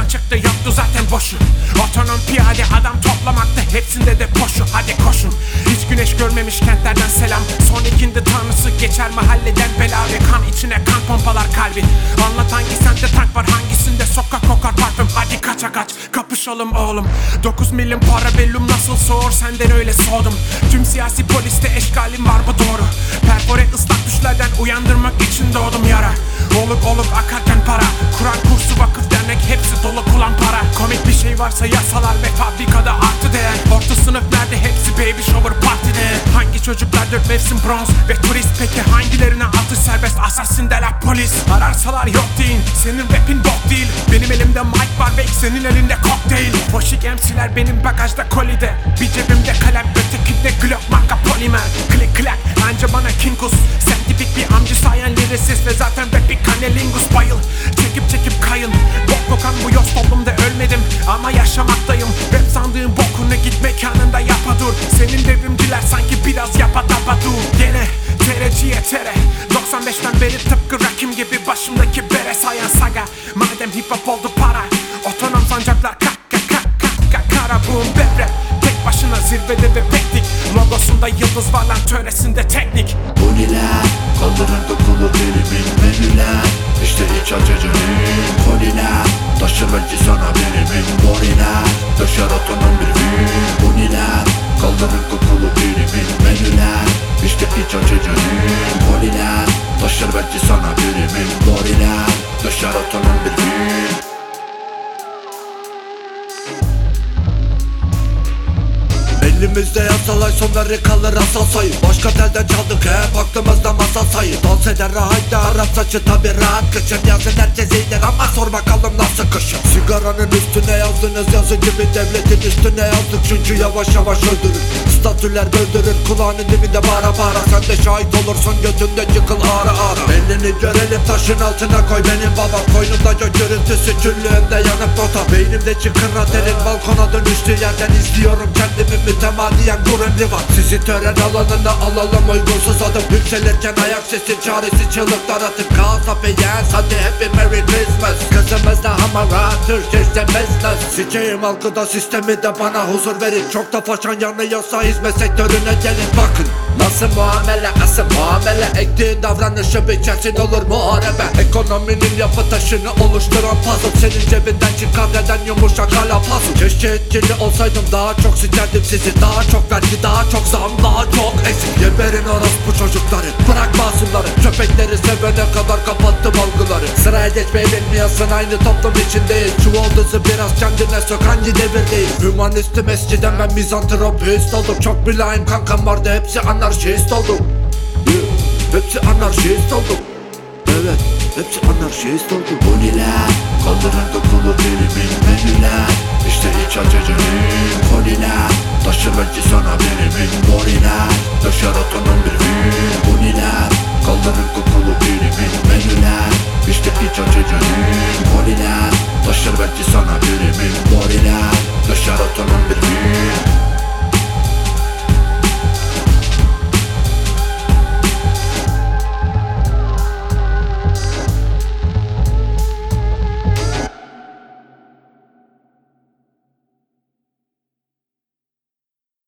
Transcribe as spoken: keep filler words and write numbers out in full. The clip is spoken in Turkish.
çıktı yoktu zaten boşu. Otonom piyade adam toplamakta hepsinde de poşu. Hadi koşun. Hiç güneş görmemiş kentlerden selam. Son ikindi tanrısı geçer mahalleden bela ve kan içine kan pompalar kalbi. Anlat hangi sende tank var, hangisinde sokak kokar parfüm. Hadi kaça kaç kapışalım oğlum. Dokuz milim para bellum nasıl soğur, senden öyle soğudum. Tüm siyasi poliste eşkalim var bu doğru. Perfore ıslak düşlerden uyandırmak için doğdum yara. Oluk oluk akarken para, Kur'an kursu vakıf dernek hepsi dolu kulan para. Komik bir şey varsa yasalar ve fabrikada artı değer. Orta sınıf nerede, hepsi baby shower partide. Hangi çocuklar dört mevsim bronz ve turist, peki hangilerine atış serbest asasindeler polis. Ararsalar yok deyin, senin rapin bok değil. Benim elimde mic var ve senin elinde kokteyl. Boşik M C'ler benim bagajda kolide. Bir cebimde kalem, ötekinde glock marka polimer. Klik klak anca bana kinkus. Sen tipik bir amcı sayan lirisiz ve zaten rap bir kanelingus. Bayıl çekip çekip kayın. Bok kokan bu yoz toplumda ölmedim ama yaşamaktayım. Rap sandığın bokunu git mekanında yapa dur. Senin devrimciler sanki biraz yapa tapa dur. Gene tereciye tere doksan beşten beri tıpkı Rakim gibi başımdaki bere sayan saga. Madem hip hop oldu para, otonom sancaklar kak kak kak kak kak kara boom bep rap. Tek başına zirvede ve pektik. Logosunda yıldız var lan, töresinde teknik. Uniler kaldırır dokulu dilimin menüler. İşte iç açıcının koliler. Taşır belki sana birimin moriler. Döşer otonom bir gün. Uniler kaldırır dokulu dilimin menüler. İşte iç açıcının koliler. Taşır belki sana birimin moriler. Döşer otonom bir gün. Elimizde yasalar, sonları kalır asal sayı. Başka telden çaldık hep aklımızda masal sayı. Dans eder rahatla Arap saçı tabi rahat kışın. Yazın herkes iyidir ama sor bakalım nasıl kışın. Sigaranın üstüne yazdınız yazı gibi, devletin üstüne yazdık çünkü yavaş yavaş öldürür. Statüler böldürür kulağının dibinde bağıra bağıra. Sen de şahit olursun götünde yıkıl ağrı ağrı. Elini görelim taşın altına koy, benim babam koynumda gök görüntüsü, küllüğümde yanıp nota. Beynimde çıkın raterin balkona dönüştüğü yerden izliyorum kendimi mütemadiyen dur emri var. Sizi tören alanına alalım uygunsuz adım. Yükselirken ayak sesi çaresi çığlıklar atıp Gaza beğen hadi happy merry Christmas. Kızımız da hamara Türkçe istemezler. Sikeyim algıda sistemi de bana huzur verin. Çok da faşan yanıyorsa hizmet sektörüne gelin bakın. Nasıl muamele asıl muamele. Ektiğin davranışı biçersin olur muharebe. Ekonominin yapı taşını oluşturan puzzle. Senin cebinden çıkar neden yumuşak hala puzzle. Keşke etkili olsaydım daha çok sikerdim sizi. Daha çok vergi, daha çok zam, daha çok eksik. Geberin orospu çocukları, bırak masumları. Köpekleri sevene kadar kapattım algıları. Sıraya geçmeyi bilmiyorsun, aynı toplum içindeyiz. Çuvaldızı biraz kendine sök, hangi devirdeyiz? Hümanistim eskiden, ben mizantropist oldum. Çok mülayim kankam vardı, hepsi anarşist oldu. yeah. Hepsi anarşist oldu. Evet, hepsi anarşist oldu. Uniler kaldırır dokulu dilimin menüler. İşte iç açıcının koliler. Taşır belki sana birimin moriler. Döşer otonom bir gün. Uniler kaldırır